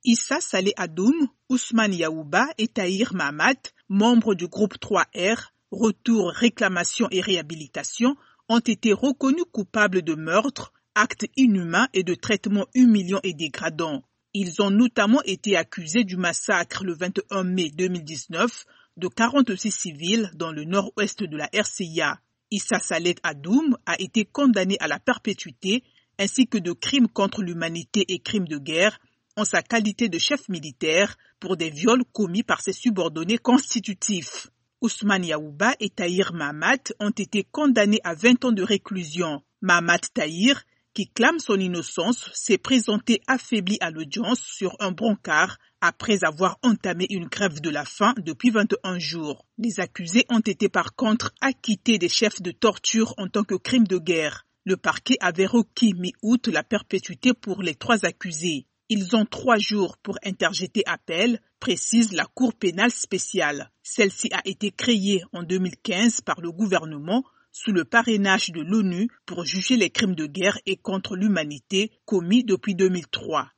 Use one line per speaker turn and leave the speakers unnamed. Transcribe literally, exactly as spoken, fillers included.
Issa Saleh Adoum, Ousmane Yaouba et Tahir Mahamat, membres du groupe trois R, Retour, Réclamation et Réhabilitation, ont été reconnus coupables de meurtre, actes inhumains et de traitements humiliants et dégradants. Ils ont notamment été accusés du massacre le vingt et un mai deux mille dix-neuf de quarante-six civils dans le nord-ouest de la R C I A. Issa Saleh Adoum a été condamné à la perpétuité ainsi que de crimes contre l'humanité et crimes de guerre en sa qualité de chef militaire pour des viols commis par ses subordonnés constitutifs. Ousmane Yaouba et Tahir Mahamat ont été condamnés à vingt ans de réclusion. Mahamat Tahir, qui clame son innocence, s'est présenté affaibli à l'audience sur un brancard après avoir entamé une grève de la faim depuis vingt et un jours. Les accusés ont été par contre acquittés des chefs de torture en tant que crimes de guerre. Le parquet avait requis mi-août la perpétuité pour les trois accusés. Ils ont trois jours pour interjeter appel, précise la Cour pénale spéciale. Celle-ci a été créée en deux mille quinze par le gouvernement sous le parrainage de l'ONU pour juger les crimes de guerre et contre l'humanité commis depuis deux mille trois.